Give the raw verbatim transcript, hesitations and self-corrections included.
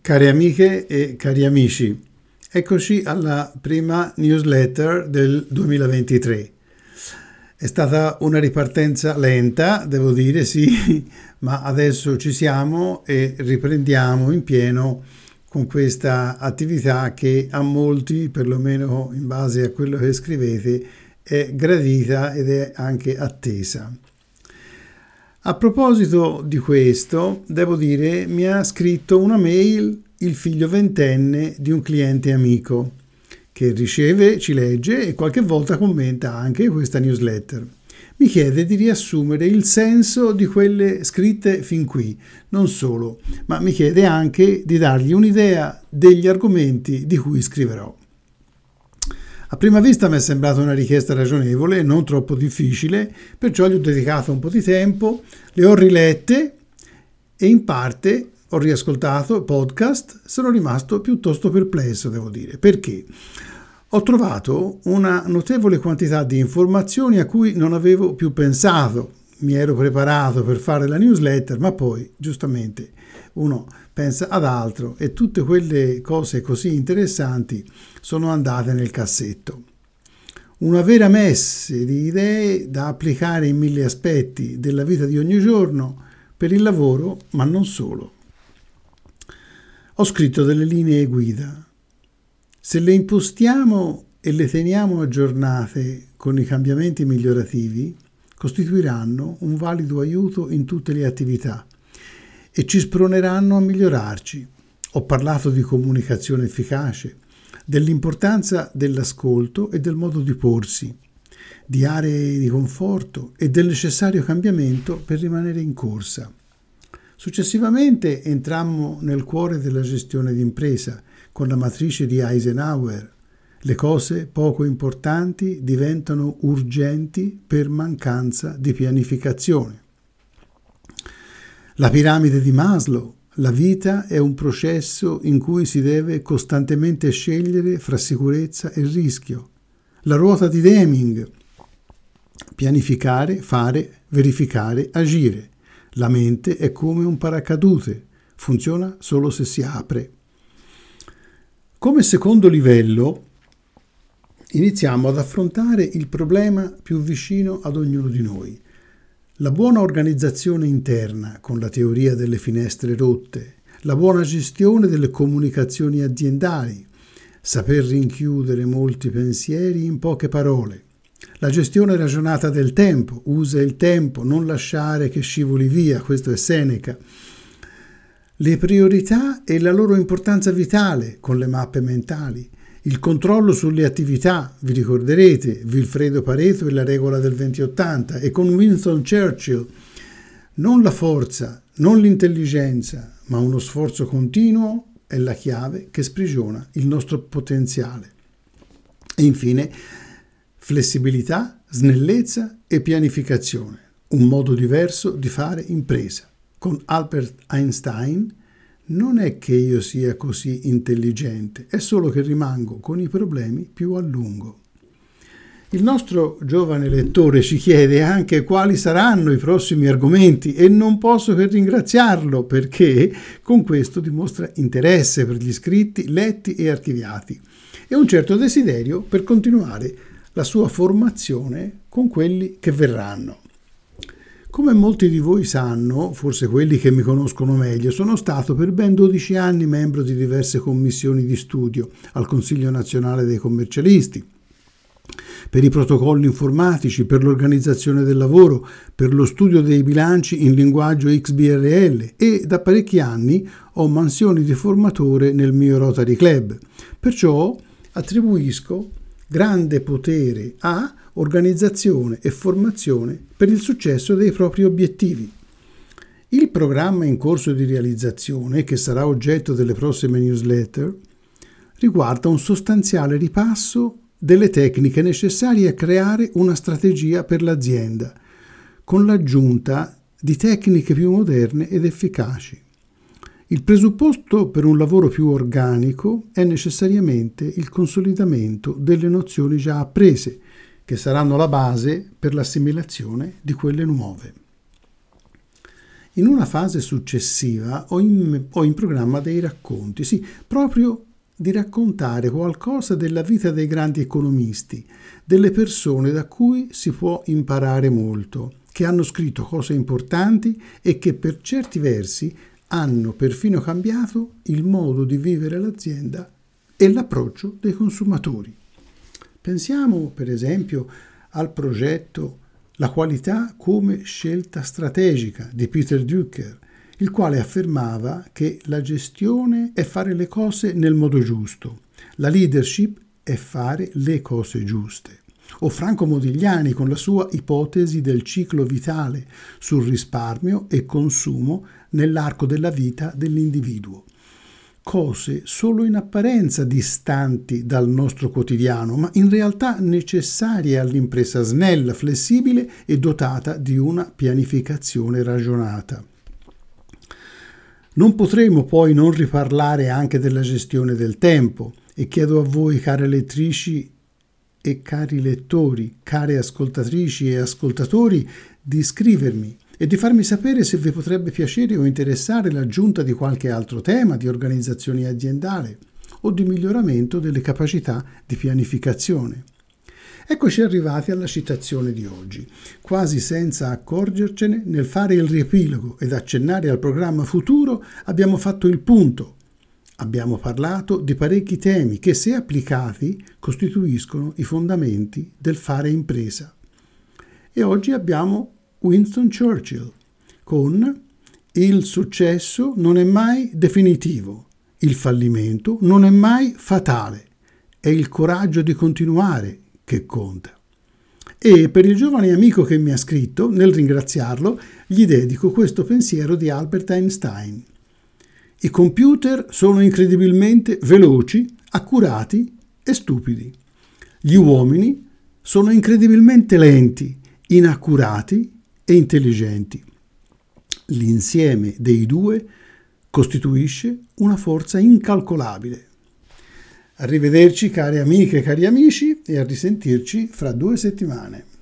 Cari amiche e cari amici, eccoci alla prima newsletter del duemilaventitré. È stata una ripartenza lenta, devo dire, sì, ma adesso ci siamo e riprendiamo in pieno con questa attività che a molti, perlomeno in base a quello che scrivete, è gradita ed è anche attesa. A proposito di questo, devo dire, mi ha scritto una mail il figlio ventenne di un cliente amico che riceve, ci legge e qualche volta commenta anche questa newsletter. Mi chiede di riassumere il senso di quelle scritte fin qui, non solo, ma mi chiede anche di dargli un'idea degli argomenti di cui scriverò. A prima vista mi è sembrata una richiesta ragionevole e non troppo difficile, perciò gli ho dedicato un po' di tempo, le ho rilette e in parte ho riascoltato podcast, sono rimasto piuttosto perplesso, devo dire. Perché? Ho trovato una notevole quantità di informazioni a cui non avevo più pensato. Mi ero preparato per fare la newsletter, ma poi, giustamente, uno pensa ad altro e tutte quelle cose così interessanti sono andate nel cassetto. Una vera messe di idee da applicare in mille aspetti della vita di ogni giorno per il lavoro, ma non solo. Ho scritto delle linee guida. Se le impostiamo e le teniamo aggiornate con i cambiamenti migliorativi, costituiranno un valido aiuto in tutte le attività e ci sproneranno a migliorarci. Ho parlato di comunicazione efficace, dell'importanza dell'ascolto e del modo di porsi, di aree di conforto e del necessario cambiamento per rimanere in corsa. Successivamente entrammo nel cuore della gestione d'impresa con la matrice di Eisenhower. Le cose poco importanti diventano urgenti per mancanza di pianificazione. La piramide di Maslow. La vita è un processo in cui si deve costantemente scegliere fra sicurezza e rischio. La ruota di Deming. Pianificare, fare, verificare, agire. La mente è come un paracadute, funziona solo se si apre. Come secondo livello iniziamo ad affrontare il problema più vicino ad ognuno di noi. La buona organizzazione interna con la teoria delle finestre rotte, la buona gestione delle comunicazioni aziendali, saper rinchiudere molti pensieri in poche parole, la gestione ragionata del tempo, usa il tempo, non lasciare che scivoli via, questo è Seneca, le priorità e la loro importanza vitale con le mappe mentali, il controllo sulle attività, vi ricorderete, Vilfredo Pareto e la regola del venti ottanta, e con Winston Churchill, non la forza, non l'intelligenza, ma uno sforzo continuo è la chiave che sprigiona il nostro potenziale. E infine, flessibilità, snellezza e pianificazione, un modo diverso di fare impresa. Con Albert Einstein, non è che io sia così intelligente, è solo che rimango con i problemi più a lungo. Il nostro giovane lettore ci chiede anche quali saranno i prossimi argomenti e non posso che ringraziarlo perché con questo dimostra interesse per gli scritti, letti e archiviati e un certo desiderio per continuare la sua formazione con quelli che verranno. Come molti di voi sanno, forse quelli che mi conoscono meglio, sono stato per ben dodici anni membro di diverse commissioni di studio al Consiglio Nazionale dei Commercialisti, per i protocolli informatici, per l'organizzazione del lavoro, per lo studio dei bilanci in linguaggio X B R L e da parecchi anni ho mansioni di formatore nel mio Rotary Club. Perciò attribuisco grande potere a organizzazione e formazione per il successo dei propri obiettivi. Il programma in corso di realizzazione, che sarà oggetto delle prossime newsletter, riguarda un sostanziale ripasso delle tecniche necessarie a creare una strategia per l'azienda, con l'aggiunta di tecniche più moderne ed efficaci. Il presupposto per un lavoro più organico è necessariamente il consolidamento delle nozioni già apprese, che saranno la base per l'assimilazione di quelle nuove. In una fase successiva ho in, ho in programma dei racconti, sì, proprio di raccontare qualcosa della vita dei grandi economisti, delle persone da cui si può imparare molto, che hanno scritto cose importanti e che per certi versi hanno perfino cambiato il modo di vivere l'azienda e l'approccio dei consumatori. Pensiamo, per esempio, al progetto La qualità come scelta strategica di Peter Drucker, il quale affermava che la gestione è fare le cose nel modo giusto, la leadership è fare le cose giuste. O Franco Modigliani con la sua ipotesi del ciclo vitale sul risparmio e consumo nell'arco della vita dell'individuo. Cose solo in apparenza distanti dal nostro quotidiano, ma in realtà necessarie all'impresa snella, flessibile e dotata di una pianificazione ragionata. Non potremo poi non riparlare anche della gestione del tempo e chiedo a voi, care lettrici e cari lettori, care ascoltatrici e ascoltatori, di scrivermi e di farmi sapere se vi potrebbe piacere o interessare l'aggiunta di qualche altro tema di organizzazione aziendale o di miglioramento delle capacità di pianificazione. Eccoci arrivati alla citazione di oggi. Quasi senza accorgercene, nel fare il riepilogo ed accennare al programma futuro, abbiamo fatto il punto. Abbiamo parlato di parecchi temi che, se applicati, costituiscono i fondamenti del fare impresa. E oggi abbiamo Winston Churchill con «Il successo non è mai definitivo, il fallimento non è mai fatale, è il coraggio di continuare che conta». E per il giovane amico che mi ha scritto, nel ringraziarlo, gli dedico questo pensiero di Albert Einstein. I computer sono incredibilmente veloci, accurati e stupidi. Gli uomini sono incredibilmente lenti, inaccurati e intelligenti. L'insieme dei due costituisce una forza incalcolabile. Arrivederci cari amiche e cari amici e a risentirci fra due settimane.